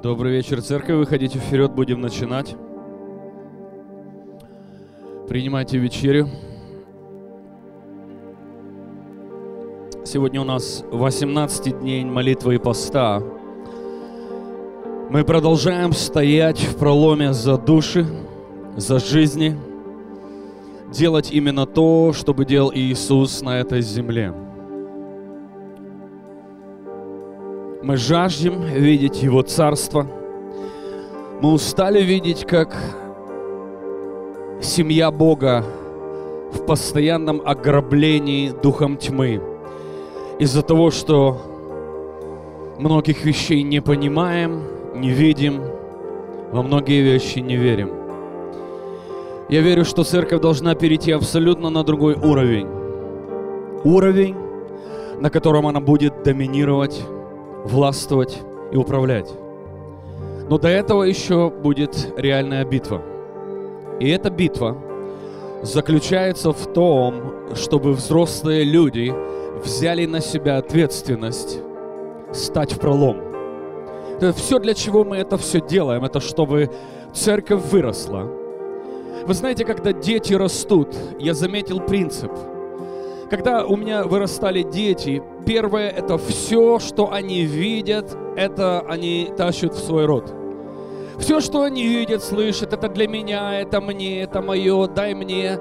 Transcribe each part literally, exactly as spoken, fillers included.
Добрый вечер, церковь. Выходите вперед, будем начинать. Принимайте вечерю. Сегодня у нас восемнадцатый день молитвы и поста. Мы продолжаем стоять в проломе за души, за жизни, делать именно то, что бы делал Иисус на этой земле. Мы жаждем видеть Его Царство. Мы устали видеть, как семья Бога в постоянном ограблении духом тьмы. Из-за того, что многих вещей не понимаем, не видим, во многие вещи не верим. Я верю, что церковь должна перейти абсолютно на другой уровень. Уровень, на котором она будет доминировать, властвовать и управлять. Но до этого еще будет реальная битва. И эта битва заключается в том, чтобы взрослые люди взяли на себя ответственность стать в пролом. Это все, для чего мы это все делаем, это чтобы церковь выросла. Вы знаете, когда дети растут, я заметил принцип. Когда у меня вырастали дети, первое, это все, что они видят, это они тащат в свой рот. Все, что они видят, слышат, это для меня, это мне, это мое, дай мне.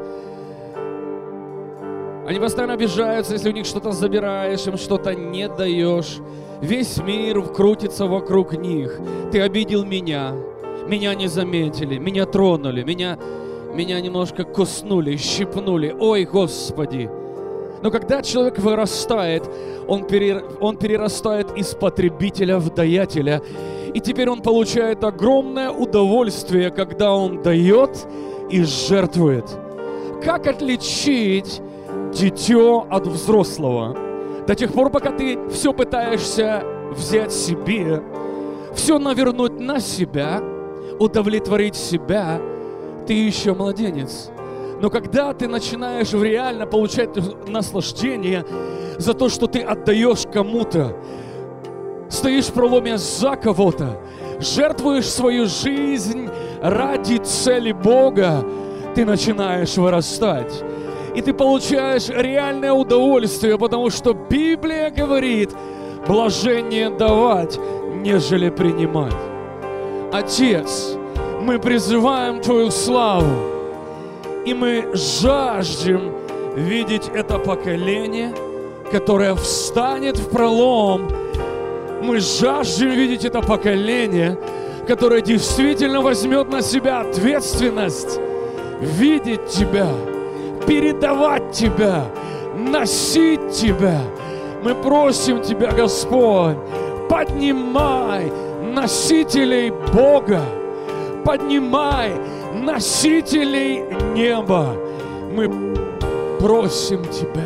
Они постоянно обижаются, если у них что-то забираешь, им что-то не даешь. Весь мир крутится вокруг них. Ты обидел меня, меня не заметили, меня тронули, меня, меня немножко куснули, щипнули. Ой, Господи! Но когда человек вырастает, он, пере, он перерастает из потребителя в даятеля. И теперь он получает огромное удовольствие, когда он дает и жертвует. Как отличить дитё от взрослого? До тех пор, пока ты все пытаешься взять себе, все навернуть на себя, удовлетворить себя, ты еще младенец. Но когда ты начинаешь реально получать наслаждение за то, что ты отдаешь кому-то, стоишь в проломе за кого-то, жертвуешь свою жизнь ради цели Бога, ты начинаешь вырастать. И ты получаешь реальное удовольствие, потому что Библия говорит, блажение давать, нежели принимать. Отец, мы призываем Твою славу, и мы жаждем видеть это поколение, которое встанет в пролом. Мы жаждем видеть это поколение, которое действительно возьмет на себя ответственность видеть Тебя, передавать Тебя, носить Тебя. Мы просим Тебя, Господь, поднимай носителей Бога, поднимай носителей неба. Мы просим Тебя,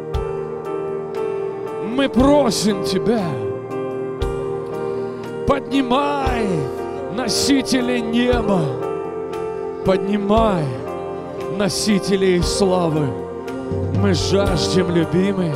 мы просим Тебя, поднимай носителей неба, поднимай носителей славы. Мы жаждем, любимый.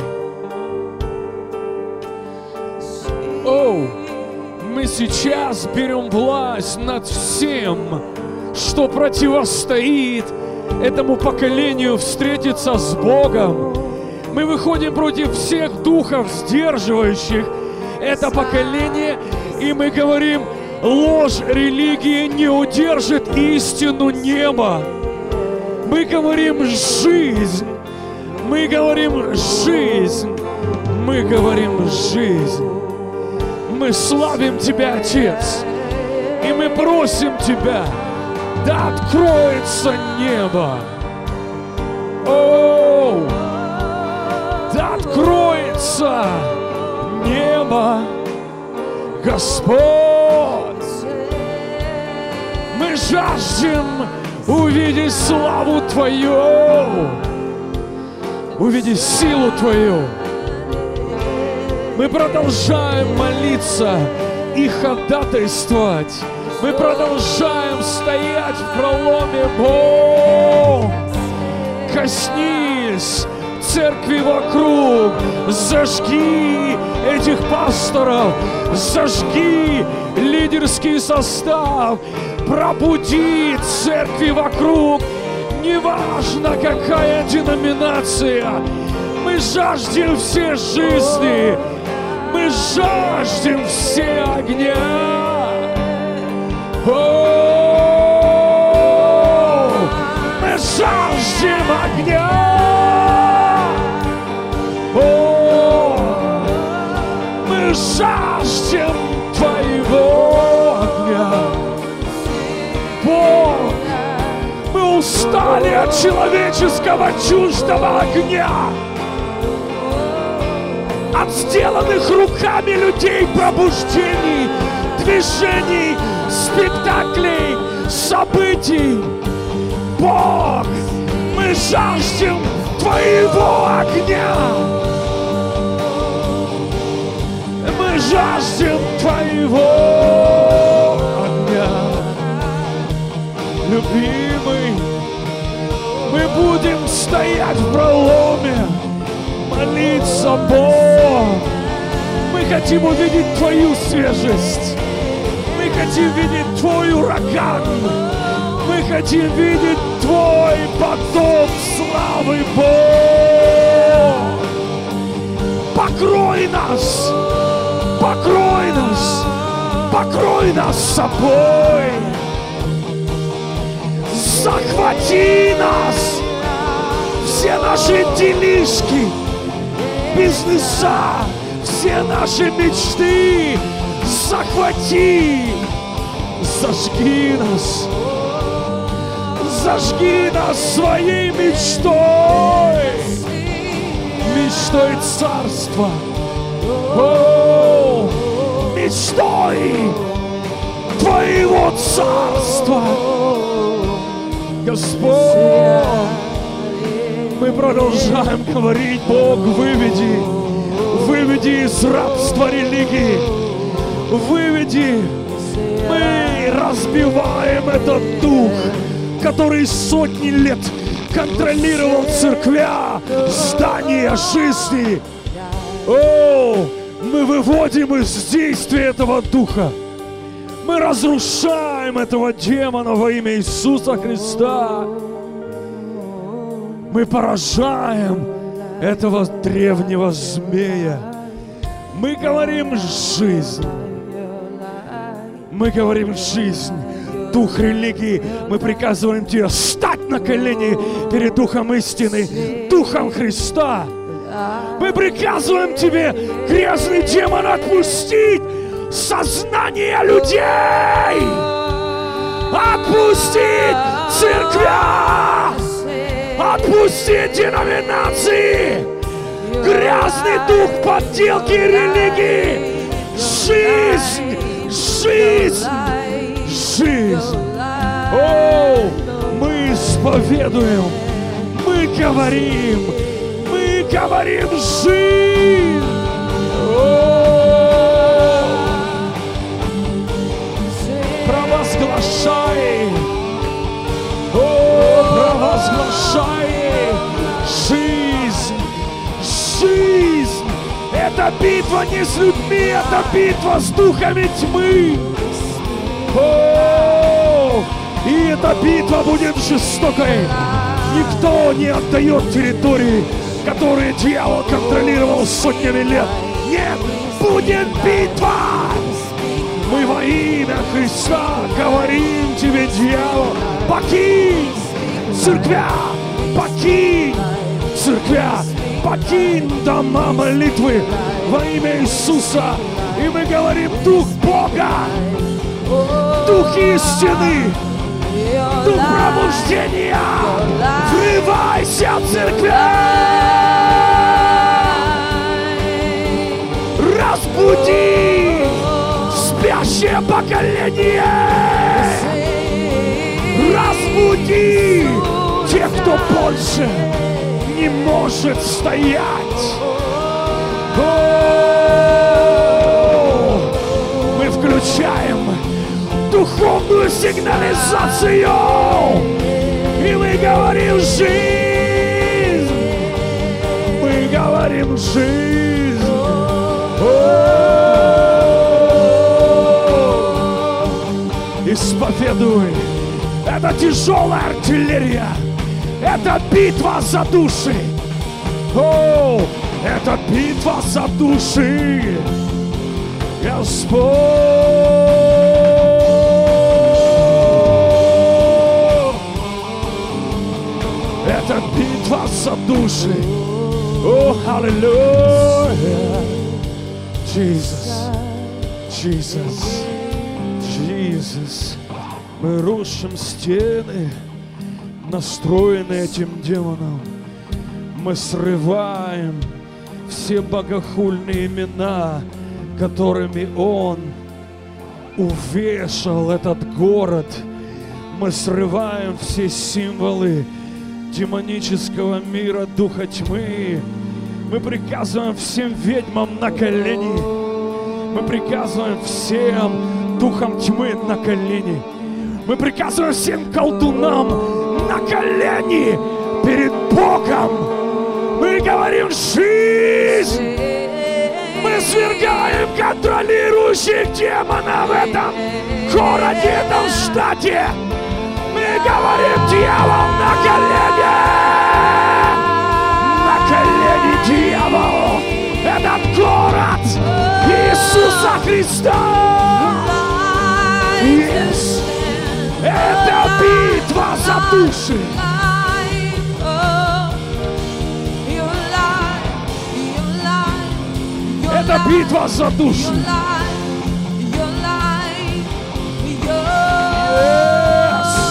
О, мы сейчас берем власть над всем, что противостоит этому поколению встретиться с Богом. Мы выходим против всех духов, сдерживающих это поколение, и мы говорим, ложь религии не удержит истину неба. Мы говорим жизнь, мы говорим жизнь, мы говорим жизнь. Мы славим Тебя, Отец, и мы просим Тебя, да откроется небо. О, да откроется небо, Господь. Мы жаждем увидеть славу Твою, увидеть силу Твою. Мы продолжаем молиться и ходатайствовать. Мы продолжаем стоять в проломе. Бог, коснись церкви вокруг. Зажги этих пасторов, зажги лидерский состав, пробуди церкви вокруг. Неважно, какая деноминация, мы жаждем все жизни, мы жаждем все огня. О, мы жаждем огня. О, мы жаждем Твоего огня. Бог, мы устали от человеческого чуждого огня, от сделанных руками людей пробуждений, движений, спектаклей, событий. Бог, мы жаждем Твоего огня. Мы жаждем Твоего огня. Любимый, мы будем стоять в проломе, молиться, Бог. Мы хотим увидеть Твою свежесть. Мы хотим видеть Твой ураган. Мы хотим видеть Твой поток славы, Бог. Покрой нас, покрой нас, покрой нас собой. Захвати нас, все наши делишки, бизнеса, все наши мечты. Захвати, зажги нас, зажги нас своей мечтой, мечтой царства, о, мечтой Твоего царства. Господь, мы продолжаем говорить: Бог, выведи, выведи из рабства религии, выведи. Мы разбиваем этот дух, который сотни лет контролировал церквя, здания жизни. О, мы выводим из действия этого духа. Мы разрушаем этого демона во имя Иисуса Христа. Мы поражаем этого древнего змея. Мы говорим жизнь. Мы говорим жизнь. Дух религии, мы приказываем тебе встать на колени перед Духом истины, Духом Христа. Мы приказываем тебе, грязный демон, отпустить сознание людей, отпустить церквя, отпустить деноминации, грязный дух подделки религии. Жизнь, жизнь, жизнь. О, мы исповедуем, мы говорим, мы говорим жизнь. О, провозглашай, о, провозглашай жизнь, жизнь. Это битва не с людьми, это битва с духами тьмы. О, и эта битва будет жестокой. Никто не отдает территории, которые дьявол контролировал сотнями лет. Нет, будет битва. Мы во имя Христа говорим тебе, дьявол, покинь церквя, покинь церквя, покинь дома молитвы во имя Иисуса. И мы говорим: Дух Бога, Дух истины, Дух пробуждения, врывайся в церквя, разбуди спящее поколение, разбуди тех, кто больше не может стоять. О, мы включаем духовную сигнализацию, и мы говорим: жизнь, говорим жизнь. Исповедуй. Это тяжелая артиллерия. Это битва за души. О, это битва за души. Господь. Это битва за души. О, аллилуйя. Jesus, Jesus, Jesus. Мы рушим стены, настроенные этим демоном. Мы срываем все богохульные имена, которыми он увешал этот город. Мы срываем все символы демонического мира, духа тьмы. Мы приказываем всем ведьмам на колени. Мы приказываем всем духам тьмы на колени. Мы приказываем всем колдунам на колени перед Богом. Мы говорим жизнь. Мы свергаем контролирующих демонов в этом городе, этом штате. Мы говорим дьявол на колени. На колени дьяволу. Этот город Иисуса Христа. Yes. Это битва за души. Это битва за души. Yes.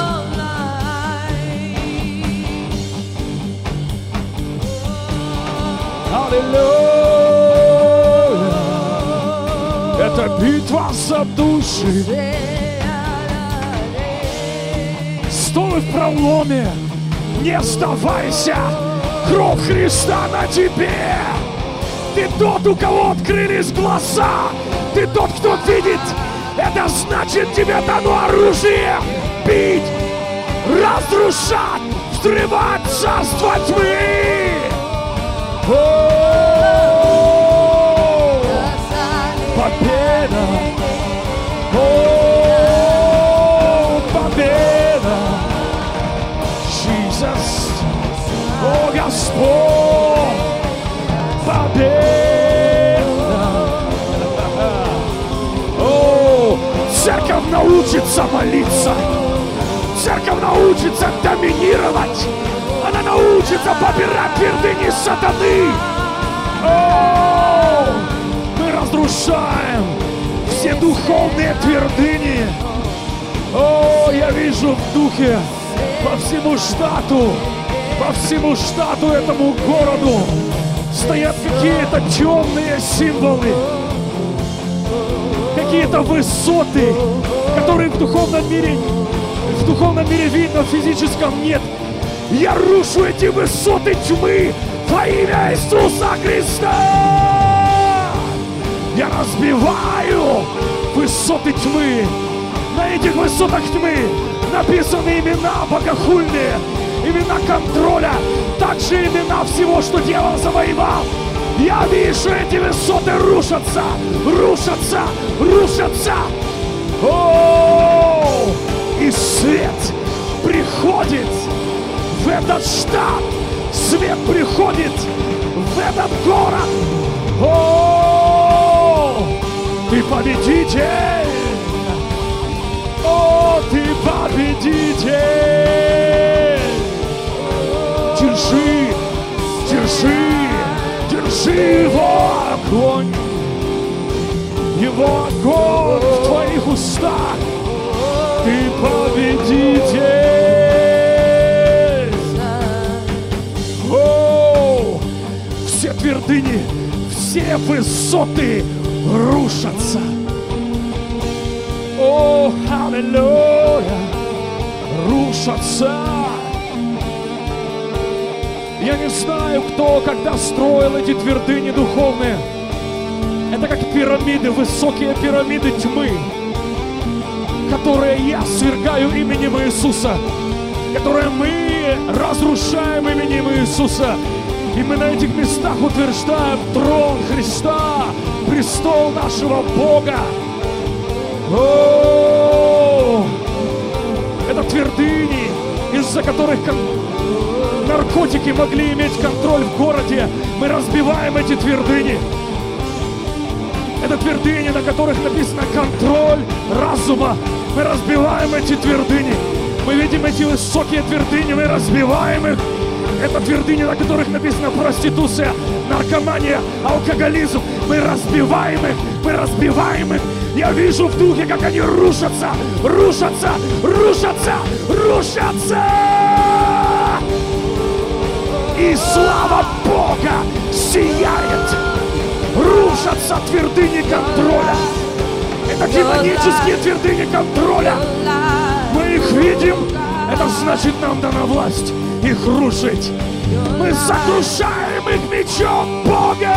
Аллилуйя. Это битва за души. Стой в проломе, не сдавайся, кровь Христа на тебе. Ты тот, у кого открылись глаза, ты тот, кто видит. Это значит, тебе дано оружие бить, разрушать, взрывать царство тьмы. О, победа! О, победа! Jesus, о Господь, победа! О, церковь научится молиться, церковь научится доминировать, она научится побирать твердыни сатаны. О, мы разрушаем все духовные твердыни. О, я вижу в духе по всему штату, по всему штату этому городу стоят какие-то темные символы, какие-то высоты, которые в духовном мире, в духовном мире видно, в физическом нет. Я рушу эти высоты тьмы во имя Иисуса Христа. Я разбиваю высоты тьмы. На этих высотах тьмы написаны имена богохульные, имена контроля, также имена всего, что дьявол завоевал. Я вижу, эти высоты рушатся, рушатся, рушатся. О, и свет приходит в этот штат, свет приходит в этот город. О, ты победитель! О, ты победитель! Держи, держи, держи его огонь! Его огонь в твоих устах! Ты победитель! О, все твердыни, все высоты рушатся! О, аллилуйя! Рушатся! Я не знаю, кто когда строил эти твердыни духовные. Это как пирамиды, высокие пирамиды тьмы, которые я свергаю именем Иисуса, которые мы разрушаем именем Иисуса. И мы на этих местах утверждаем трон Христа, престол нашего Бога. О, это твердыни, из-за которых наркотики могли иметь контроль в городе. Мы разбиваем эти твердыни. Это твердыни, на которых написано контроль разума. Мы разбиваем эти твердыни. Мы видим эти высокие твердыни, мы разбиваем их. Это твердыни, на которых написано проституция, наркомания, алкоголизм. Мы разбиваем их, мы разбиваем их. Я вижу в духе, как они рушатся, рушатся, рушатся, рушатся. И слава Бога сияет. Рушатся твердыни контроля. Это демонические твердыни контроля. Мы их видим. Это значит, нам дана власть их рушить. Мы сокрушаем их мечом Бога.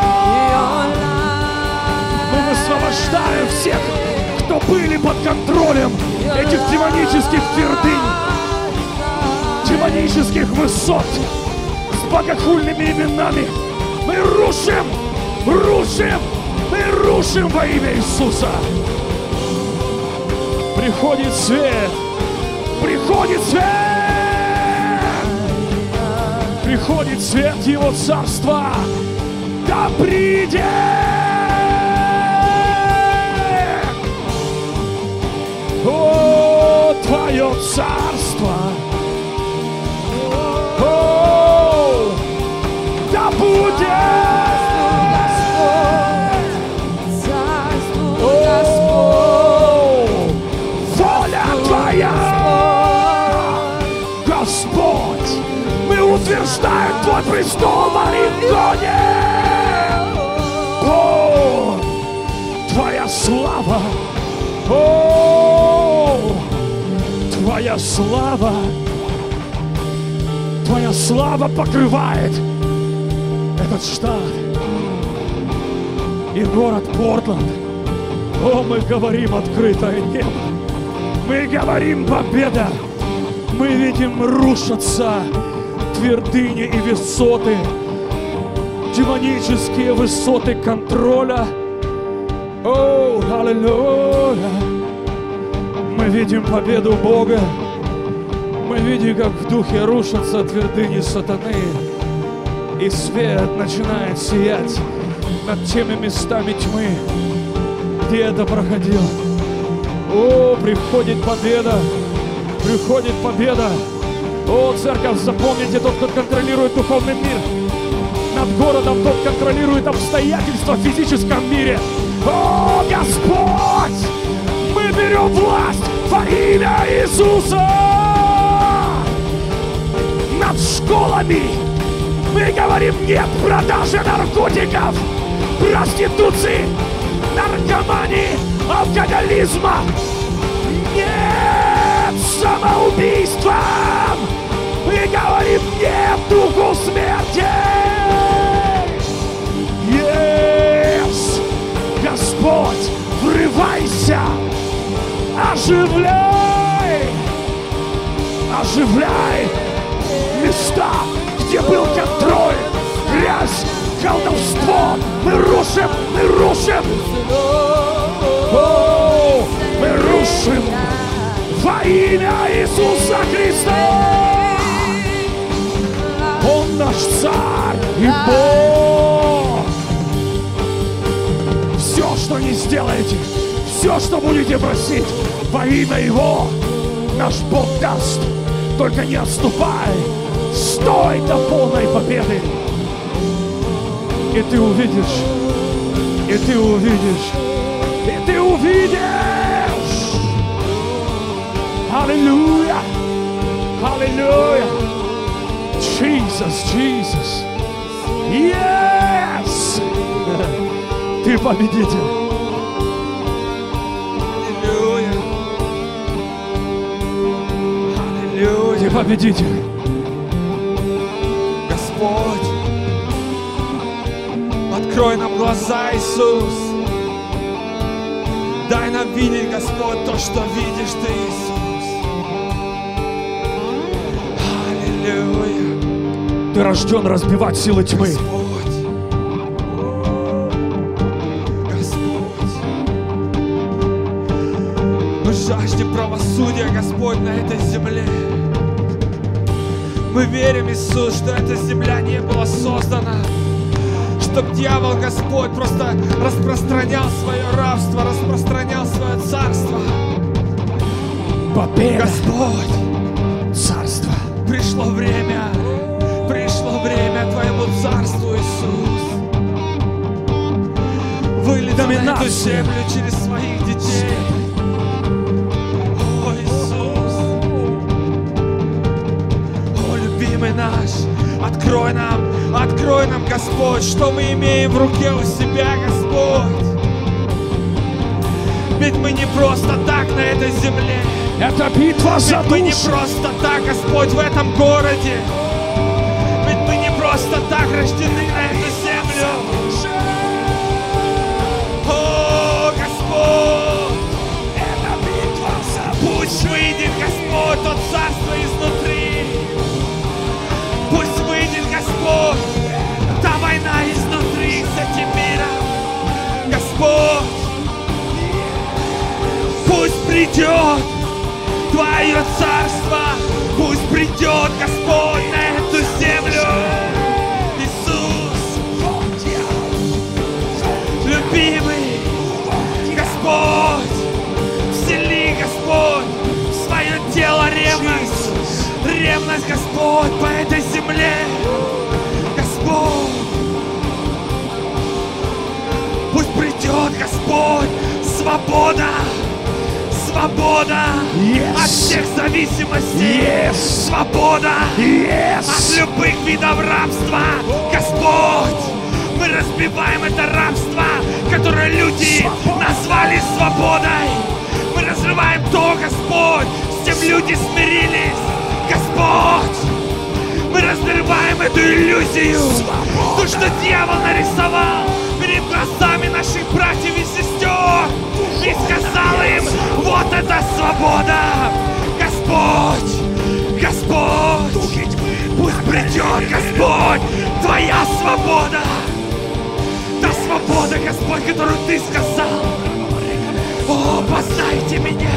Мы высвобождаем всех, кто были под контролем этих демонических твердынь, демонических высот с богохульными именами. Мы рушим, рушим, мы рушим во имя Иисуса. Приходит свет, приходит свет, приходит свет Его Царства. Да придет о, Твое Царство. О, да будет Господь, мы утверждаем Твой престол в Орегоне. О, Твоя слава, о, Твоя слава, Твоя слава покрывает этот штат и город Портланд. О, мы говорим открытое небо, мы говорим победа. Мы видим рушатся твердыни и высоты, демонические высоты контроля. О, аллилуйя! Мы видим победу Бога. Мы видим, как в духе рушатся твердыни сатаны. И свет начинает сиять над теми местами тьмы, где это проходило. О, приходит победа! Приходит победа. О, церковь, запомните, тот, кто контролирует духовный мир над городом, тот контролирует обстоятельства в физическом мире. О, Господь, мы берем власть во имя Иисуса над школами. Мы говорим нет продаже наркотиков, проституции, наркомании, алкоголизма. Нет самоубийством! Мы говорим нет духу смерти! Yes! Господь, врывайся! Оживляй! Оживляй места, где был контроль, грязь, колдовство! Мы рушим! Мы рушим! О, мы рушим! Во имя Иисуса Христа! Он наш Царь и Бог! Все, что не сделаете, все, что будете просить во имя Его, наш Бог даст. Только не отступай, стой до полной победы. И ты увидишь, и ты увидишь, и ты увидишь! Аллилуйя! Аллилуйя! Jesus, Jesus! Yes! Ты победитель! Аллилуйя! Аллилуйя! Ты победитель! Господь, открой нам глаза, Иисус! Дай нам видеть, Господь, то, что видишь Ты, Иисус! Аллилуйя! Ты рожден разбивать силы тьмы. Господь. Господь. Мы жаждем правосудия, Господь, на этой земле. Мы верим, Иисус, что эта земля не была создана, чтоб дьявол, Господь, просто распространял свое рабство, распространял свое царство. Победа. Господь, Царство. пришло время, пришло время Твоему царству, Иисус. Вылез на эту Доминация. землю через своих детей. О, Иисус. О, любимый наш, открой нам, открой нам, Господь, что мы имеем в руке у себя, Господь. Ведь мы не просто так на этой земле. Это битва за Ведь мы не душу. просто так, Господь, в этом городе. Ведь мы не просто так рождены на эту землю. О, Господь! Это битва за душу. Пусть выйдет, Господь, то царство изнутри. Пусть выйдет, Господь, та война изнутри с этим миром. Господь, пусть придет Твое царство, пусть придет, Господь, на эту землю. Иисус, любимый, Господь, всели, Господь, в свое тело ревность, ревность, Господь, по этой земле. Господь, пусть придет, Господь, свобода. Свобода Yes. от всех зависимостей. Yes. Свобода Yes. от любых видов рабства. Господь, мы разбиваем это рабство, которое люди назвали свободой. Мы разрываем то, Господь, с чем люди смирились. Господь, мы разрываем эту иллюзию. То, что дьявол нарисовал перед глазами наших братьев и сестер. И сказал им, вот это свобода! Господь! Господь! Пусть придет, Господь, Твоя свобода! Та свобода, Господь, которую Ты сказал! О, познайте меня!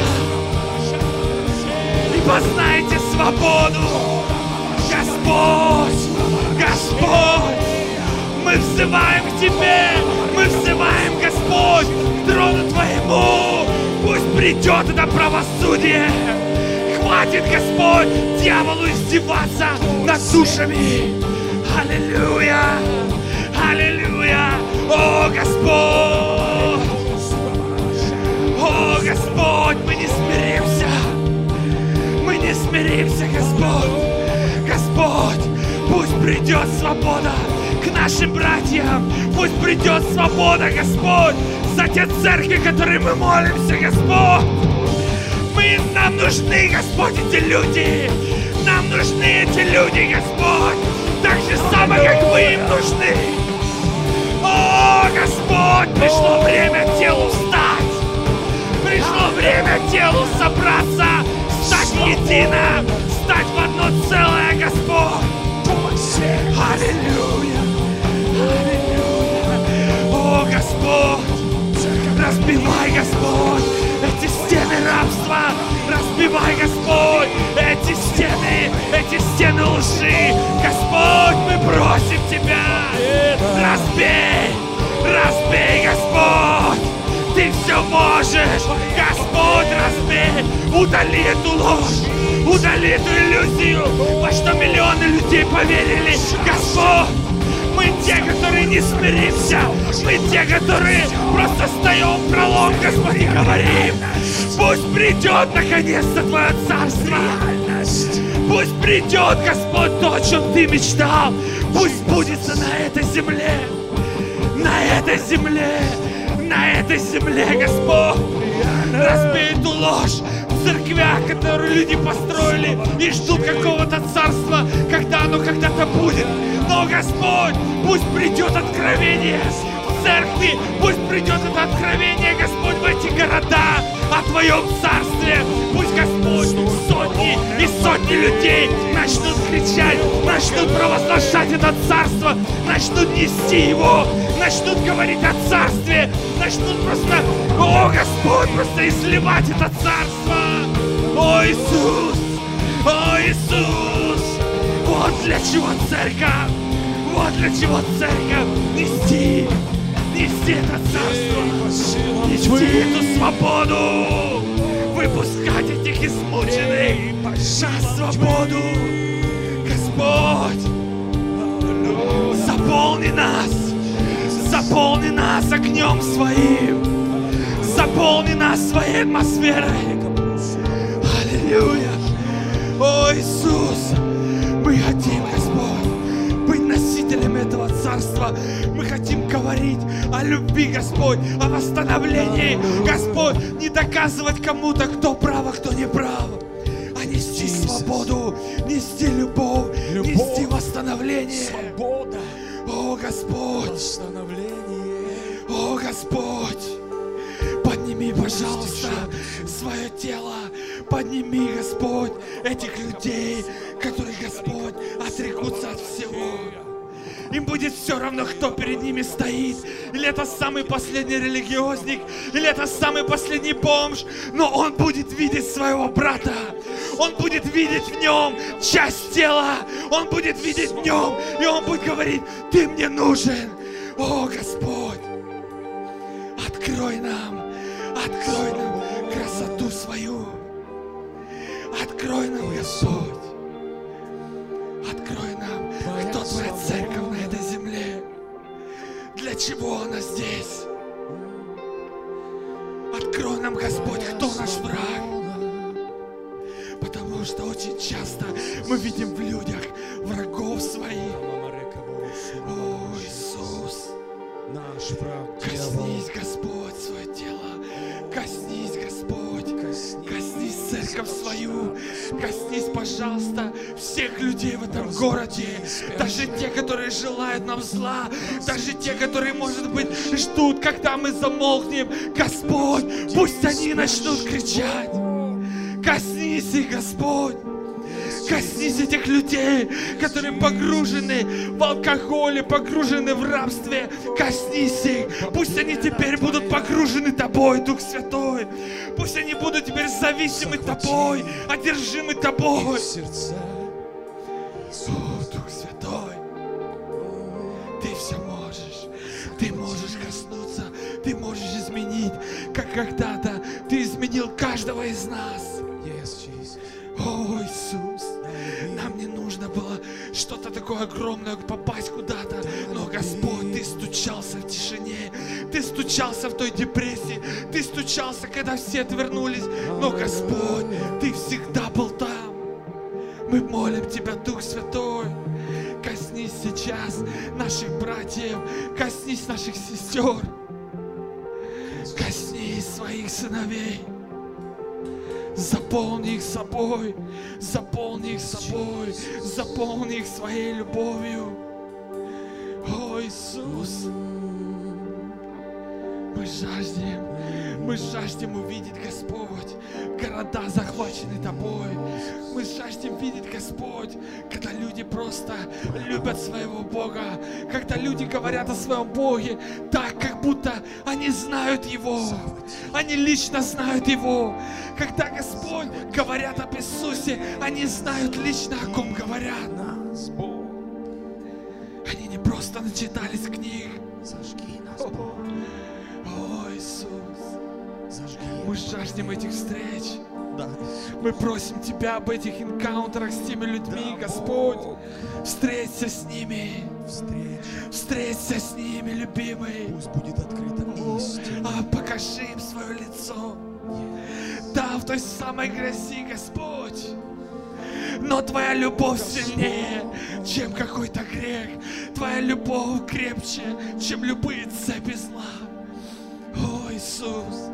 И познайте свободу! Господь! Господь! Мы взываем к Тебе! Мы взываем, Господь, к трону Твоему! Пусть придет это правосудие! Хватит, Господь, дьяволу издеваться над душами! Аллилуйя! Аллилуйя! О, Господь! О, Господь, мы не смиримся! Мы не смиримся, Господь! Господь, пусть придет свобода к нашим братьям! Пусть придет свобода, Господь, за те церкви, которые мы молимся, Господь! Мы, нам нужны, Господь, эти люди! Нам нужны эти люди, Господь! Так же самое, как мы им нужны! О, Господь, пришло время телу встать! Пришло время телу собраться, стать едино, стать в одно целое, Господь! Аллилуйя! Аллилуйя! О, Господь! Разбивай, Господь, эти стены рабства! Разбивай, Господь, эти стены, эти стены лжи! Господь, мы просим Тебя! Разбей! Разбей, Господь! Ты все можешь! Господь, разбей! Удали эту ложь! Удали эту иллюзию! Во что миллионы людей поверили! Господь! Мы те, которые не смиримся! Мы те, которые просто встаем в пролом, Господь, и говорим! Пусть придет наконец-то Твое царство! Пусть придет, Господь, то, о чем Ты мечтал! Пусть сбудется на этой земле! На этой земле! На этой земле, Господь! Разбей эту ложь в церквях, которые люди построили и ждут какого-то царства, когда оно когда-то будет. Но, Господь, пусть придет откровение в церкви, пусть придет это откровение, Господь, в эти города о Твоем Царстве. Пусть, Господь, сотни и сотни людей начнут кричать, начнут провозглашать это Царство, начнут нести его, начнут говорить о Царстве, начнут просто, о, Господь, просто изливать это Царство. О, Иисус! О, Иисус! Вот для чего церковь! Вот для чего церковь! Нести! Нести это Царство! Нести эту свободу! Выпускать этих измученных на свободу! Господь! Заполни нас! Заполни нас огнем Своим! Заполни нас Своей атмосферой! Аллилуйя! О, Иисус! Мы хотим, Господь, быть носителем этого Царства. Мы хотим говорить о любви, Господь, о восстановлении. Господь, не доказывать кому-то, кто прав, а кто не прав, а нести свободу, нести любовь, любовь, нести восстановление. Свобода. О, Господь! Восстановление. О, Господь! Подними, пожалуйста, свое тело. Подними, Господь, этих людей, которые, Господь, отрекутся от всего. Им будет все равно, кто перед ними стоит. Или это самый последний религиозник, или это самый последний бомж. Но он будет видеть своего брата. Он будет видеть в нем часть тела. Он будет видеть в нем. И он будет говорить: ты мне нужен. О, Господь, открой нам, открой нам красоту свою. Открой нам, Господь. Открой нам, кто Твоя церковь на этой земле. Для чего она здесь? Открой нам, Господь, кто наш враг. Потому что очень часто мы видим в людях врагов своих. О, Иисус, наш враг. Коснись, Господь, свое тело. Коснись, Господь. Коснись церковь свою. Коснись, пожалуйста, всех людей в этом городе. Даже те, которые желают нам зла. Даже те, которые, может быть, ждут, когда мы замолкнем. Господь, пусть они начнут кричать. Коснись их, Господь. Коснись этих людей, которые погружены в алкоголе, погружены в рабстве. Коснись их. Пусть они теперь будут погружены Тобой, Дух Святой. Пусть они будут теперь зависимы Тобой, одержимы Тобой. О, Дух Святой, Ты все можешь. Ты можешь коснуться. Ты можешь изменить, как когда-то Ты изменил каждого из нас. О, Иисус, нам не нужно было что-то такое огромное, попасть куда-то. Но, Господь, Ты стучался в тишине. Ты стучался в той депрессии. Ты стучался, когда все отвернулись. Но, Господь, Ты всегда был там. Мы молим Тебя, Дух Святой. Коснись сейчас наших братьев. Коснись наших сестер. Коснись своих сыновей. Заполни их собой, заполни их собой, заполни их своей любовью. О, Иисус, мы жаждем, мы жаждем увидеть, Господь, города захвачены Тобой. Мы жаждем видеть, Господь, когда люди просто любят своего Бога, когда люди говорят о своем Боге так, как будто они знают Его, они лично знают Его. Когда, Господь, говорят об Иисусе, они знают лично, о ком говорят. Они не просто начитались книг. О, Иисус, мы жаждем этих встреч. Мы просим Тебя об этих энкаунтерах с теми людьми, Господь. Встреться с ними. Встреться с ними, любимый. Пусть будет открыта истина. А покажи им свое лицо. Да, в той самой грязи, Господь. Но Твоя любовь сильнее, чем какой-то грех. Твоя любовь крепче, чем любые цепи зла. О, Иисус,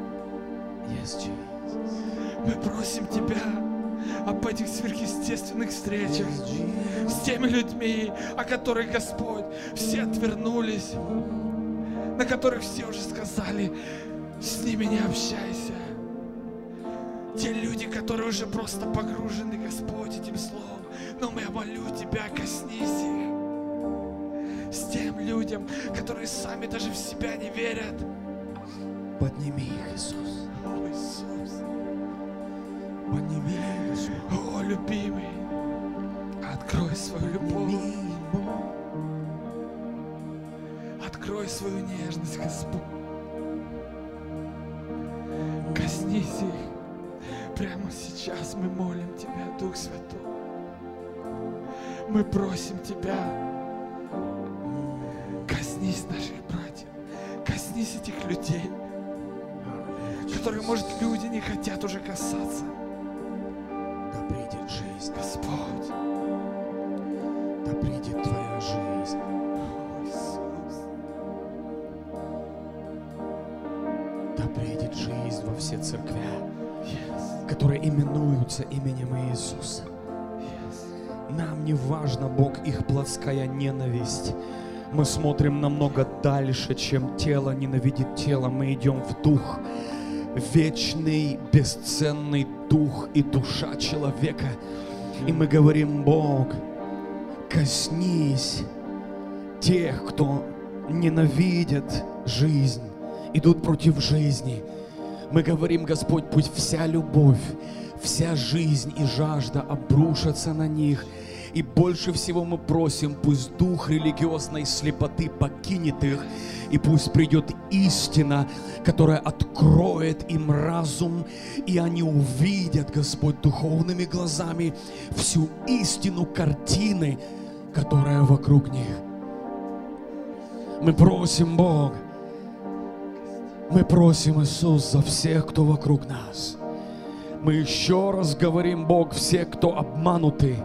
мы просим Тебя об этих сверхъестественных встречах с теми людьми, о которых, Господь, все отвернулись. на которых все уже сказали, с ними не общайся. Те люди, которые уже просто погружены, Господь, этим словом. Но я молю Тебя, коснись их. С тем людям, которые сами даже в себя не верят. Подними их, Иисус. О, Иисус. Подними их, Иисус. О, любимый, открой свою любовь. Открой свою нежность, Господь. Коснись их. Прямо сейчас мы молим Тебя, Дух Святой. Мы просим Тебя. Коснись наших братьев. Коснись этих людей, которые, может, люди не хотят уже касаться. Да придет жизнь, Господь. да придет Твоя жизнь. О, Иисус. Да придет жизнь во все церкви, Yes. которые именуются именем Иисуса. Yes. Нам не важно, Бог, их плотская ненависть. Мы смотрим намного дальше, чем тело ненавидит тело. Мы идем в дух. Вечный, бесценный дух и душа человека. И мы говорим: Бог, коснись тех, кто ненавидит жизнь, идут против жизни. Мы говорим: Господь, пусть вся любовь, вся жизнь и жажда обрушатся на них. И больше всего мы просим, пусть дух религиозной слепоты покинет их, и пусть придет истина, которая откроет им разум, и они увидят, Господь, духовными глазами всю истину картины, которая вокруг них. Мы просим, Бог, мы просим, Иисус, за всех, кто вокруг нас. Мы еще раз говорим, Бог, все, кто обмануты,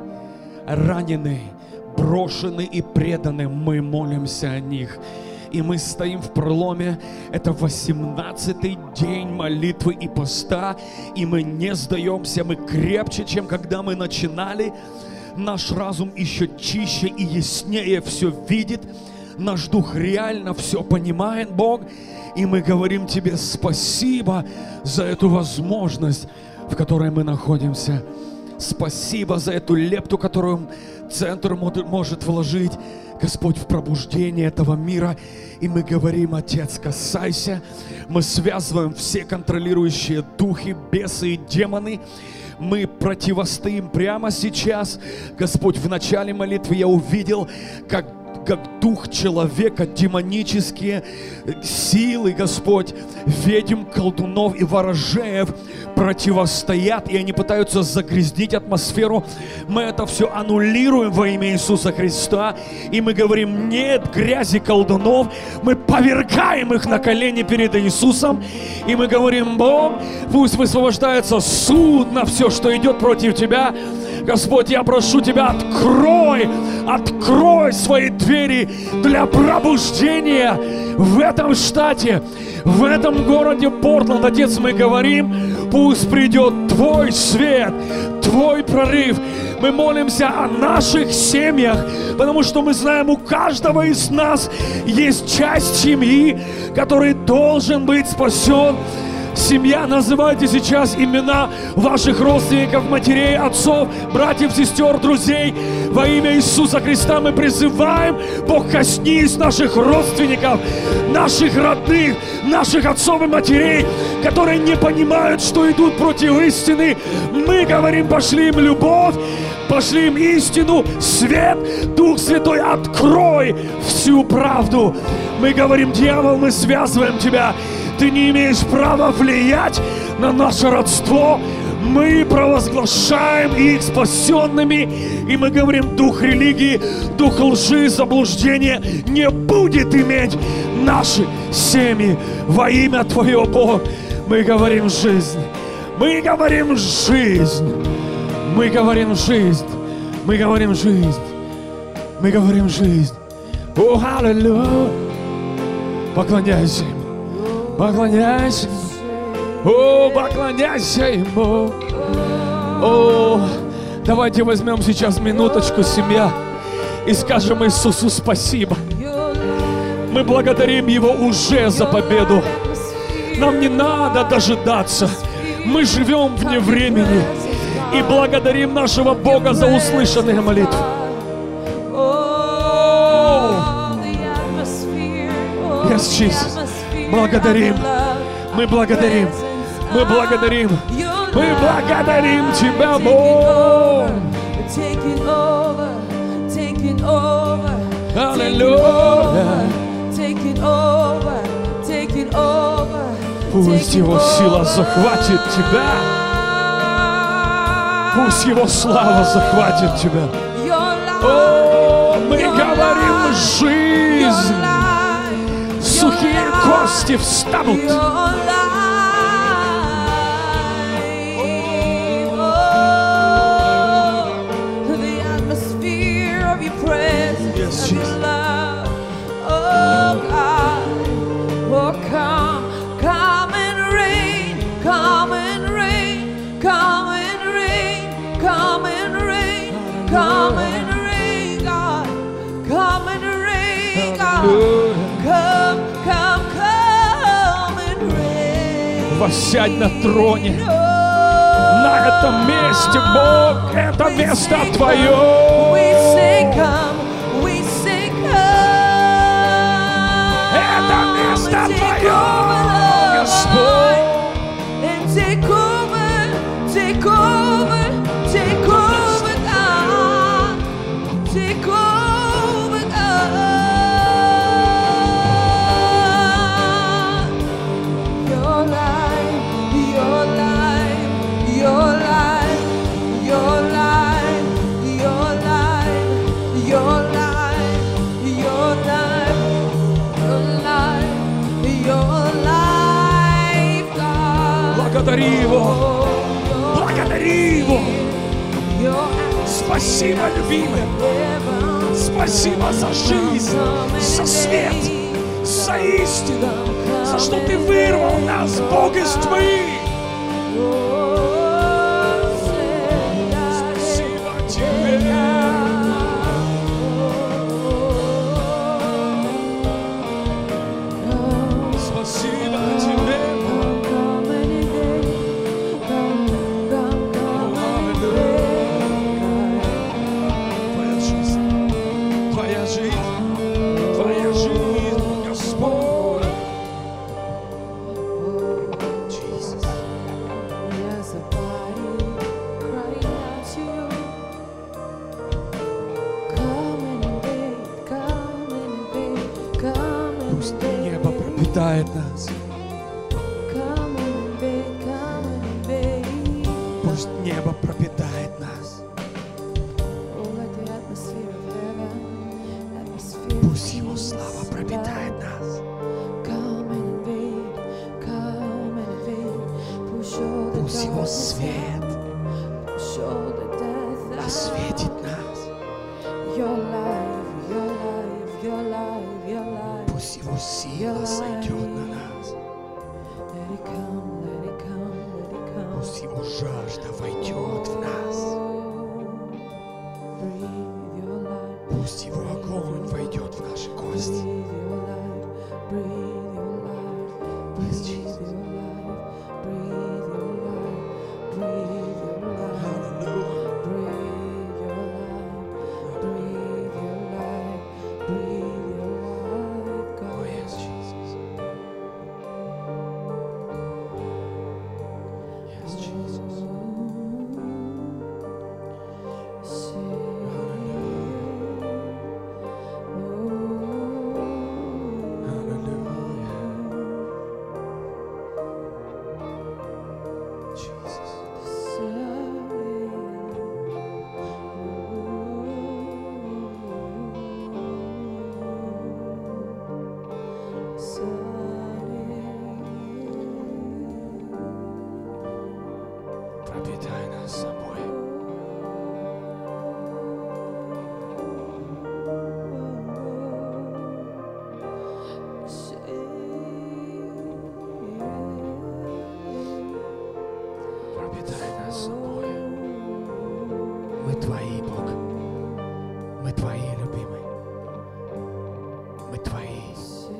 ранены, брошены и преданы, мы молимся о них. И мы стоим в проломе. Это восемнадцатый день молитвы и поста. И мы не сдаемся, мы крепче, чем когда мы начинали. Наш разум еще чище и яснее все видит. Наш дух реально все понимает, Бог. И мы говорим Тебе спасибо за эту возможность, в которой мы находимся. Спасибо за эту лепту, которую центр может вложить, Господь, в пробуждение этого мира. И мы говорим: Отец, касайся. Мы связываем все контролирующие духи, бесы и демоны. Мы противостоим прямо сейчас. Господь, в начале молитвы я увидел, как как дух человека, демонические силы, Господь, ведьм, колдунов и ворожеев противостоят, и они пытаются загрязнить атмосферу. Мы это все аннулируем во имя Иисуса Христа, и мы говорим: нет грязи колдунов, мы повергаем их на колени перед Иисусом, и мы говорим: Бог, пусть высвобождается суд на все, что идет против Тебя. Господь, я прошу Тебя, открой, открой свои двери для пробуждения в этом штате, в этом городе Портленд. Отец, мы говорим: пусть придет Твой свет, Твой прорыв. Мы молимся о наших семьях, потому что мы знаем, у каждого из нас есть часть семьи, который должен быть спасен. Семья, называйте сейчас имена ваших родственников, матерей, отцов, братьев, сестер, друзей. Во имя Иисуса Христа мы призываем: Бог, коснись наших родственников, наших родных, наших отцов и матерей, которые не понимают, что идут против истины. Мы говорим: пошли им любовь, пошли им истину, свет. Дух Святой, открой всю правду. Мы говорим: дьявол, мы связываем тебя. Ты не имеешь права влиять на наше родство. Мы провозглашаем их спасенными. И мы говорим: дух религии, дух лжи, заблуждения не будет иметь наши семьи. Во имя Твое, Бог, мы говорим: жизнь. Мы говорим: жизнь. Мы говорим: жизнь. Мы говорим: жизнь. Мы говорим: жизнь. О, аллилуйя. Поклоняйся Ему. Поклоняйся Ему. О, поклоняйся Ему. О, давайте возьмем сейчас минуточку, семья, и скажем Иисусу спасибо. Мы благодарим Его уже за победу. Нам не надо дожидаться. Мы живем вне времени и благодарим нашего Бога за услышанные молитвы. Yes, Jesus. Благодарим. Мы благодарим. Мы благодарим. Мы благодарим Тебя, Бог. Аллилуйя. Пусть Его сила захватит тебя. Пусть Его слава захватит тебя. О, мы говорим жизнь. Сухие кости встанут. Yes, Jesus. Come and reign, God. Come and reign, God. Come, come, come and reign. Воссядь на троне. На этом месте, Бог, это место Твое. We say come, we say come. Это место Твое, Господь. And take over, take over, take over. Take over, God. Your life, your life, your life, your life, your life, your life, your life, your life, your life, God. Благодари Его, благодари Его. Спасибо, любимый. Спасибо за жизнь, за свет, за истину, за что Ты вырвал нас, Бог, из тьмы. Спасибо Тебе. Спасибо Тебе. Пропитает нас. Пусть небо пропитает нас. Пусть Его слава пропитает нас. Пусть Его свет осветит нас. Пусть Его сила сойдет на нас. Пусть Его жажда войдет в нас. Пусть Его огонь войдет в наши кости. Yes, Jesus. Пропитай нас собой. Пропитай нас собой. Мы Твои, Бог. Мы Твои, любимый. Мы Твои.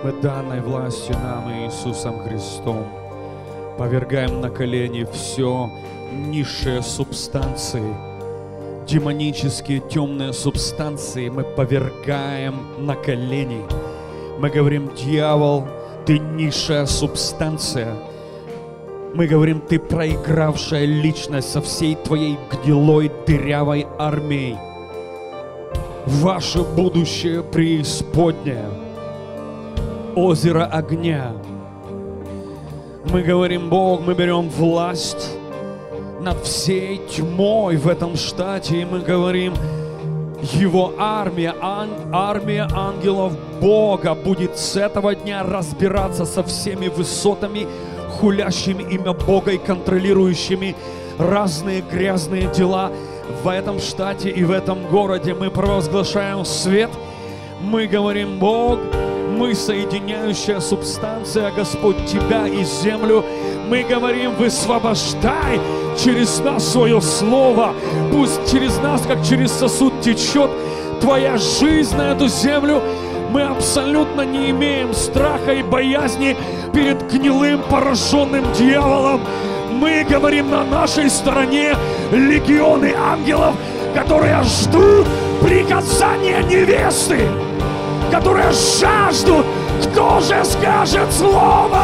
Мы данной властью нам и Иисусом Христом повергаем на колени все низшие субстанции, демонические темные субстанции мы повергаем на колени. Мы говорим: дьявол, ты низшая субстанция. Мы говорим: ты проигравшая личность со всей твоей гнилой, дырявой армией. Ваше будущее преисподнее, озеро огня. Мы говорим: Бог, мы берем власть над всей тьмой в этом штате, и мы говорим: его армия, ан, армия ангелов Бога будет с этого дня разбираться со всеми высотами, хулящими имя Бога и контролирующими разные грязные дела в этом штате и в этом городе. Мы провозглашаем свет. Мы говорим: Бог, мы соединяющая субстанция, Господь, Тебя и землю. Мы говорим: высвобождай через нас свое слово. Пусть через нас, как через сосуд, течет Твоя жизнь на эту землю. Мы абсолютно не имеем страха и боязни перед гнилым, пораженным дьяволом. Мы говорим: на нашей стороне легионы ангелов, которые ждут приказания невесты, которые жаждут, кто же скажет слово.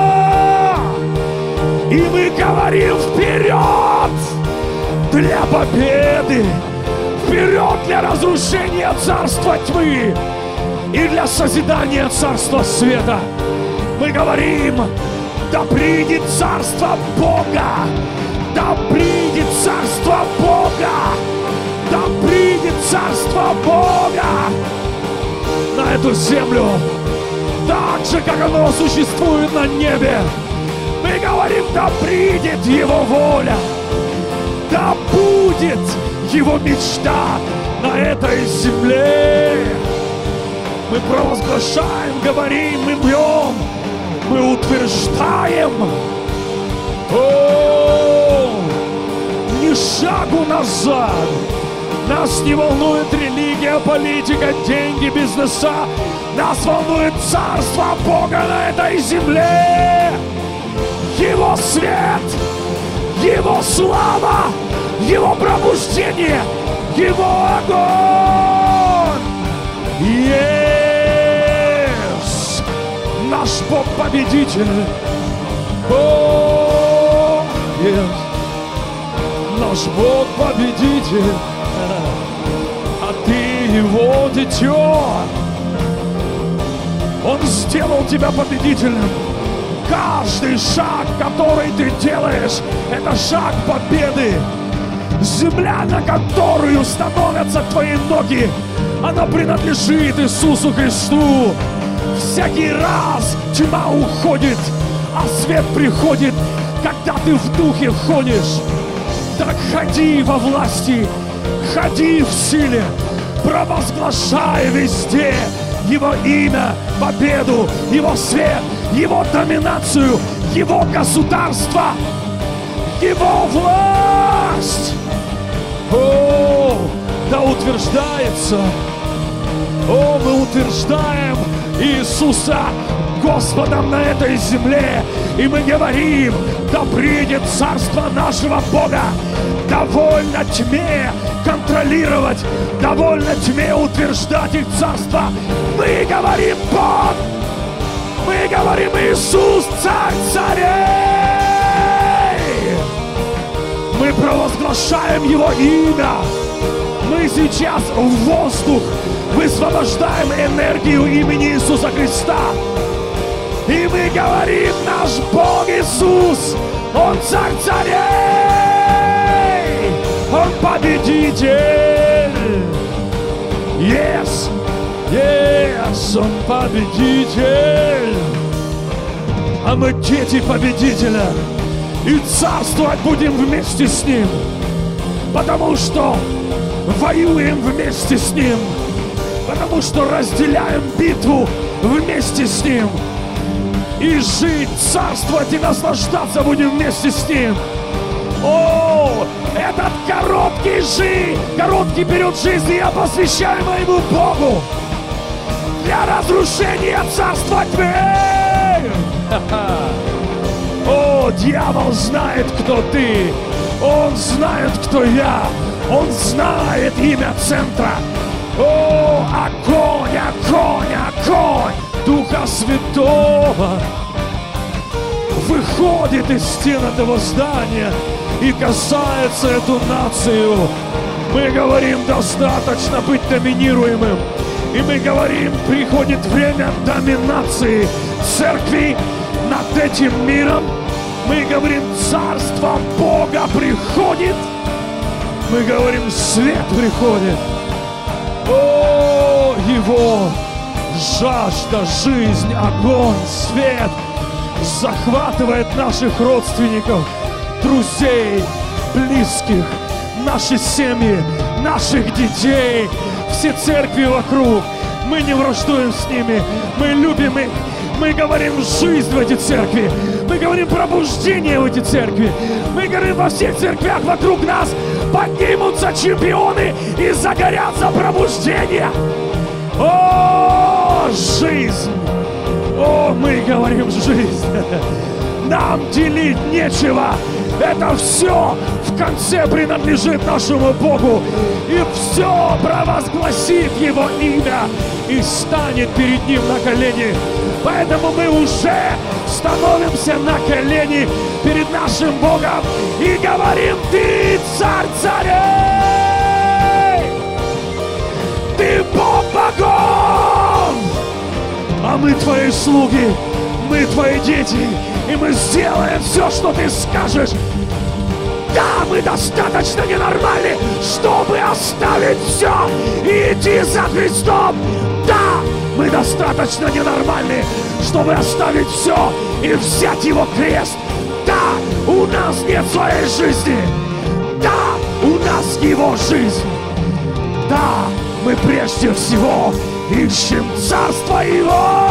И мы говорим: вперед для победы, вперед для разрушения царства тьмы и для созидания царства света. Мы говорим: да придет царство Бога, да придет царство Бога, да придет царство Бога на эту землю, так же, как оно существует на небе. Мы говорим: да придет Его воля, да будет Его мечта на этой земле. Мы провозглашаем, говорим, мы бьем, мы утверждаем. О, ни шагу назад. Нас не волнует религия, политика, деньги, бизнеса. Нас волнует царство Бога на этой земле. Его свет, Его слава, Его пробуждение, Его огонь. Yes! Наш Бог победитель. О, yes! Наш Бог победитель. А ты Его дитё. Он сделал тебя победителем. Каждый шаг, который ты делаешь, это шаг победы. Земля, на которую становятся твои ноги, она принадлежит Иисусу Христу. Всякий раз тьма уходит, а свет приходит, когда ты в духе ходишь. Так ходи во власти, ходи в силе, провозглашай везде Его имя, победу, Его свет, Его доминацию, Его государство, Его власть. О, да утверждается. О, мы утверждаем Иисуса Господом на этой земле. И мы говорим: да придет царство нашего Бога. Довольно тьме контролировать, довольно тьме утверждать их царство. Мы говорим: Бог, мы говорим: Иисус, царь царей. Мы провозглашаем Его имя. Мы сейчас в воздух высвобождаем энергию имени Иисуса Христа. И мы говорим: наш Бог Иисус, Он царь царей, Он победитель. Yes, yes, Он победитель. А мы дети победителя. И царствовать будем вместе с Ним. Потому что воюем вместе с Ним. Потому что разделяем битву вместе с Ним. И жить, царствовать и наслаждаться будем вместе с Ним. О, этот короткий жизнь, короткий период жизни я посвящаю моему Богу. для разрушения царства тьмы. О, дьявол знает, кто ты. Он знает, кто я. Он знает имя центра. О, огонь, огонь, огонь Духа Святого выходит из стен этого здания и касается эту нацию. Мы говорим, достаточно быть доминируемым. И мы говорим, приходит время доминации церкви над этим миром. Мы говорим, царство Бога приходит. Мы говорим, свет приходит. О, его жажда, жизнь, огонь, свет захватывает наших родственников, друзей, близких, наши семьи, наших детей, все церкви вокруг. Мы не враждуем с ними, мы любим их. Мы говорим жизнь в эти церкви. Мы говорим пробуждение в эти церкви. Мы говорим, во всех церквях вокруг нас поднимутся чемпионы и загорятся пробуждение. О, жизнь! О, мы говорим жизнь. Нам делить нечего. Это все в конце принадлежит нашему Богу. И все провозгласит Его имя и станет перед Ним на колени. Поэтому мы уже становимся на колени перед нашим Богом и говорим: Ты царь царей! Ты Бог богов! А мы Твои слуги, мы Твои дети, и мы сделаем все, что Ты скажешь. Да, мы достаточно ненормальны, чтобы оставить все и идти за Христом. Да, мы достаточно ненормальны, чтобы оставить все и взять Его крест. Да, у нас нет своей жизни. Да, у нас Его жизнь. Да, мы прежде всего ищем Царство Его.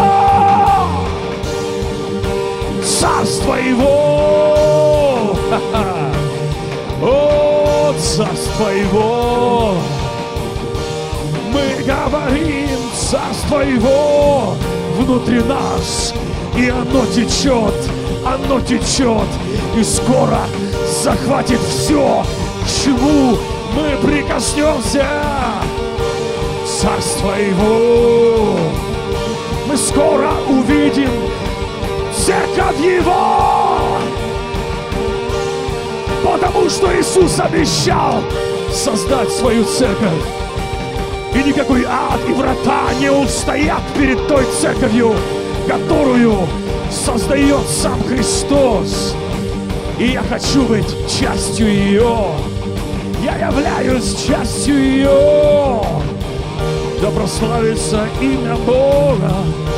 Царство Его. Ха-ха. О, Царство Его. Мы говорим, Царство Его внутри нас, и оно течет, оно течет, и скоро захватит все, к чему мы прикоснемся. Царство Его. Мы скоро увидим церковь Его, потому что Иисус обещал создать свою церковь. И никакой ад и врата не устоят перед той церковью, которую создает сам Христос. И я хочу быть частью ее. Я являюсь частью ее. Да прославится имя Бога.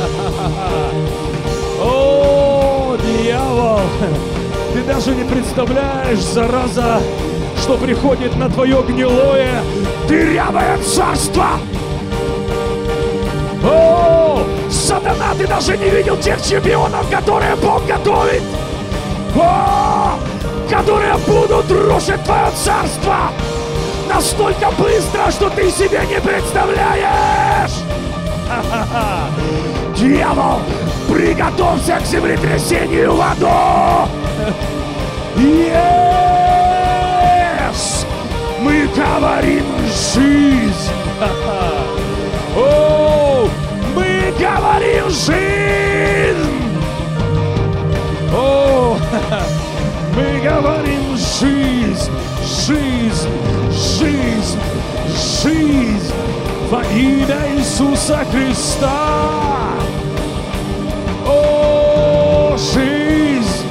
О, дьявол, ты даже не представляешь, зараза, что приходит на твое гнилое, дырявое царство. О, сатана, ты даже не видел тех чемпионов, которые Бог готовит. О, которые будут рушить твое царство настолько быстро, что ты себе не представляешь. Ха-ха-ха. Дьявол, приготовься к землетрясению в аду. Yes! Мы говорим жизнь. О, мы говорим жизнь. О, мы говорим жизнь, жизнь, жизнь, жизнь во имя Иисуса Христа. О, жизнь.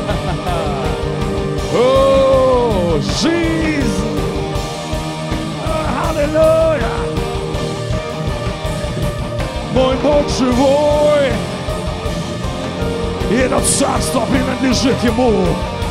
О, жизнь. Аллилуйя. Мой Бог живой. И это царство принадлежит Ему.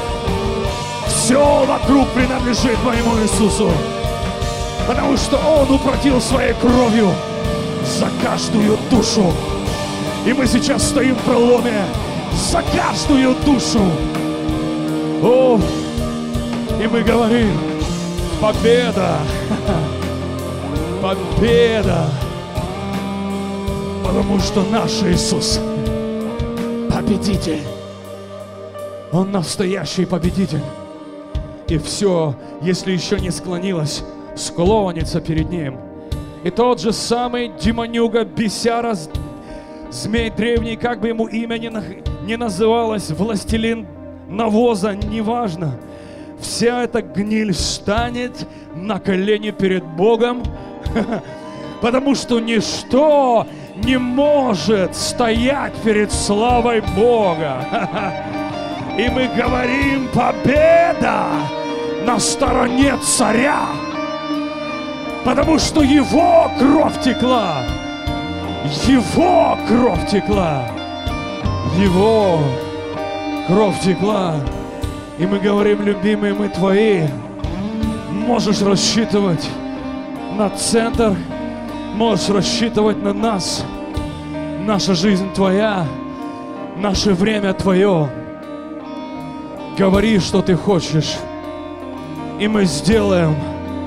Все вокруг принадлежит моему Иисусу. Потому что Он уплатил своей кровью за каждую душу. И мы сейчас стоим в проломе за каждую душу. О, и мы говорим: победа, победа. Потому что наш Иисус победитель. Он настоящий победитель. И все, если еще не склонилось, склонится перед Ним. И тот же самый демонюга, бесяра, змей древний, как бы ему имя ни, ни называлось, властелин навоза, неважно. Вся эта гниль станет на колени перед Богом, потому что ничто не может стоять перед славой Бога. И мы говорим: победа на стороне царя, потому что его кровь текла, его кровь текла, его кровь текла. И мы говорим: любимые, мы твои. Можешь рассчитывать на центр, можешь рассчитывать на нас. Наша жизнь твоя, наше время твое. Говори, что ты хочешь, и мы сделаем,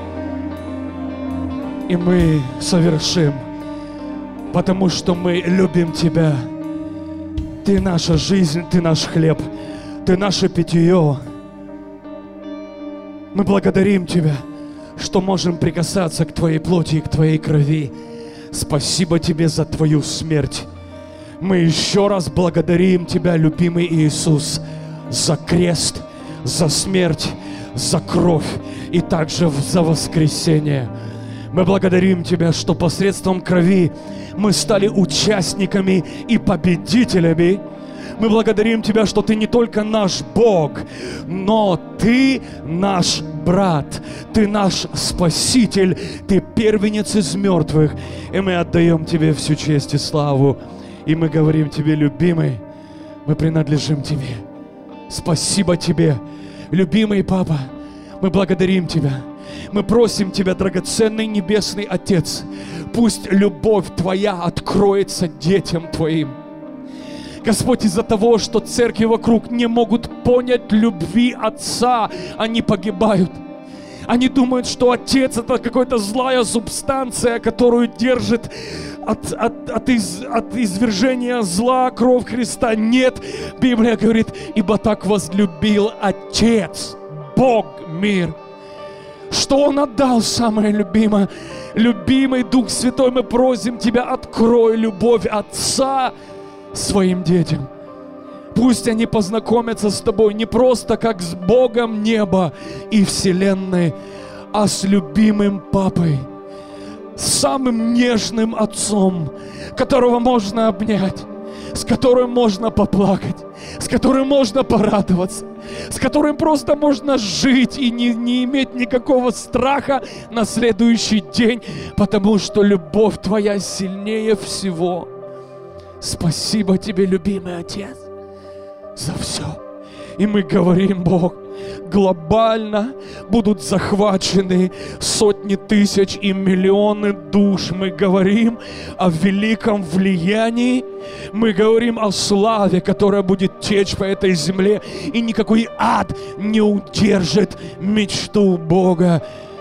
и мы совершим, потому что мы любим Тебя. Ты наша жизнь, Ты наш хлеб, Ты наше питье. Мы благодарим Тебя, что можем прикасаться к Твоей плоти и к Твоей крови. Спасибо Тебе за Твою смерть. Мы еще раз благодарим Тебя, любимый Иисус, за крест, за смерть, за кровь и также за воскресение. Мы благодарим Тебя, что посредством крови мы стали участниками и победителями. Мы благодарим Тебя, что Ты не только наш Бог, но Ты наш брат, Ты наш Спаситель, Ты первенец из мертвых. И мы отдаем Тебе всю честь и славу. И мы говорим Тебе: любимый, мы принадлежим Тебе. Спасибо Тебе, любимый Папа. Мы благодарим Тебя. Мы просим Тебя, драгоценный Небесный Отец, пусть любовь Твоя откроется детям Твоим. Господь, из-за того, что церкви вокруг не могут понять любви Отца, они погибают. Они думают, что Отец — это какая-то злая субстанция, которую держит от, от, от, из, от извержения зла кровь Христа. Нет, Библия говорит: ибо так возлюбил Отец, Бог, мир, что Он отдал самое любимое. Любимый Дух Святой, мы просим Тебя, открой любовь Отца своим детям. Пусть они познакомятся с Тобой не просто как с Богом неба и вселенной, а с любимым Папой, с самым нежным Отцом, которого можно обнять, с которым можно поплакать, с которым можно порадоваться, с которым просто можно жить и не, не иметь никакого страха на следующий день, потому что любовь Твоя сильнее всего. Спасибо Тебе, любимый Отец, за все. И мы говорим: Бог, глобально будут захвачены сотни тысяч и миллионы душ. Мы говорим о великом влиянии. Мы говорим о славе, которая будет течь по этой земле. И никакой ад не удержит мечту Бога.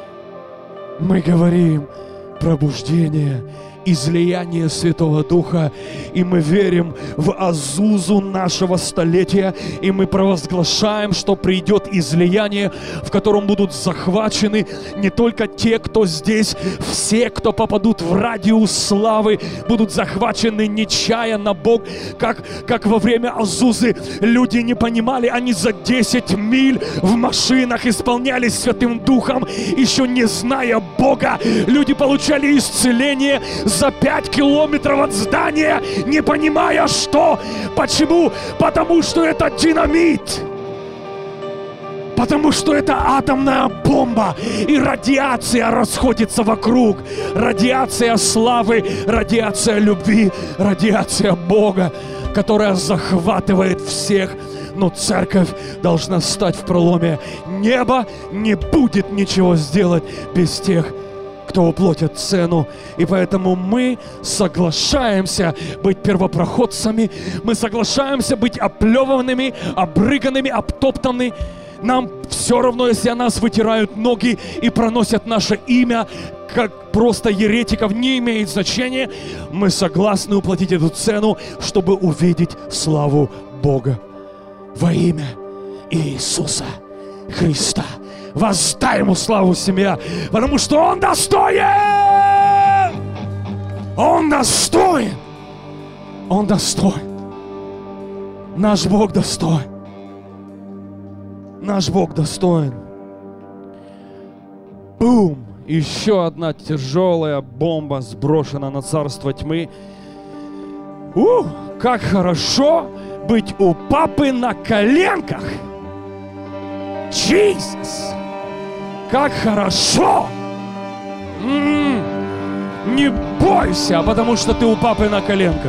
Мы говорим: пробуждение, излияние Святого Духа, и мы верим в Азузу нашего столетия, и мы провозглашаем, что придет излияние, в котором будут захвачены не только те, кто здесь, все, кто попадут в радиус славы, будут захвачены нечаянно. Бог, как, как во время Азузы люди не понимали, они за десять миль в машинах исполнялись Святым Духом, еще не зная Бога. Люди получали исцеление за пять километров от здания, не понимая, что. Почему? Потому что это динамит. Потому что это атомная бомба, и радиация расходится вокруг. Радиация славы, радиация любви, радиация Бога, которая захватывает всех. Но церковь должна стать в проломе. Небо не будет ничего сделать без тех, кто уплатит цену. И поэтому мы соглашаемся быть первопроходцами. Мы соглашаемся быть оплеванными, обрыганными, обтоптанными. Нам все равно, если о нас вытирают ноги и проносят наше имя как просто еретиков, не имеет значения. Мы согласны уплатить эту цену, чтобы увидеть славу Бога. Во имя Иисуса Христа. Воздай Ему славу, семья, потому что Он достоин! Он достоин! Он достоин! Наш Бог достоин! Наш Бог достоин! Бум! Еще одна тяжелая бомба сброшена на царство тьмы. У, как хорошо быть у папы на коленках! Джизус! Как хорошо! М-м, не бойся, потому что ты у папы на коленках.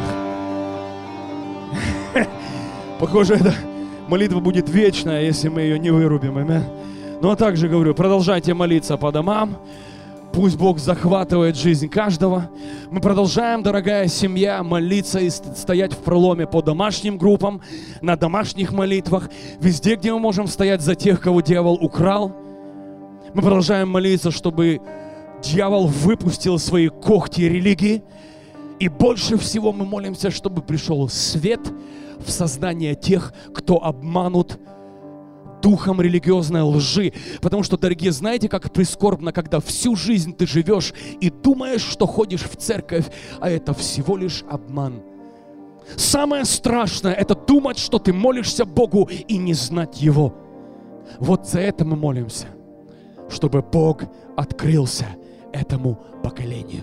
Похоже, эта молитва будет вечная, если мы ее не вырубим. Аминь. Ну а также говорю, продолжайте молиться по домам. Пусть Бог захватывает жизнь каждого. Мы продолжаем, дорогая семья, молиться и стоять в проломе по домашним группам, на домашних молитвах, везде, где мы можем стоять за тех, кого дьявол украл. Мы продолжаем молиться, чтобы дьявол выпустил свои когти религии. И больше всего мы молимся, чтобы пришел свет в сознание тех, кто обманут духом религиозной лжи. Потому что, дорогие, знаете, как прискорбно, когда всю жизнь ты живешь и думаешь, что ходишь в церковь, а это всего лишь обман. Самое страшное — это думать, что ты молишься Богу и не знать Его. Вот за это мы молимся, чтобы Бог открылся этому поколению.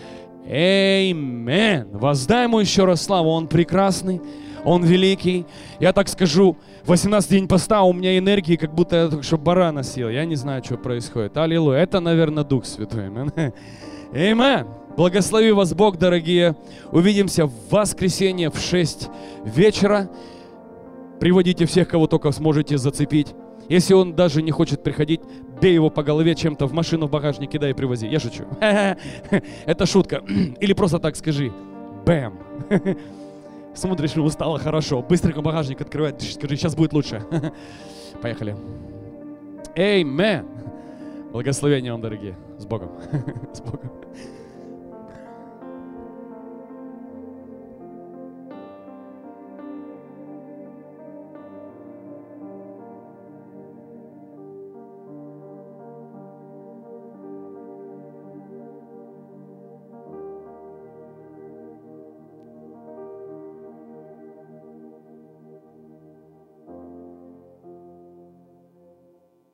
Аминь. Воздай Ему еще раз славу. Он прекрасный, Он великий. Я так скажу, восемнадцатый день поста, у меня энергии, как будто я только что барана съел. Я не знаю, что происходит. Аллилуйя. Это, наверное, Дух Святой. Аминь. Благослови вас Бог, дорогие. Увидимся в воскресенье в шесть вечера. Приводите всех, кого только сможете зацепить. Если он даже не хочет приходить, бей его по голове чем-то в машину, в багажник кидай и привози. Я шучу. Это шутка. Или просто так скажи. Бэм. Смотришь, ему стало хорошо. Быстренько багажник открывает. Скажи, сейчас будет лучше. Поехали. Аминь. Благословения вам, дорогие. С Богом. С Богом.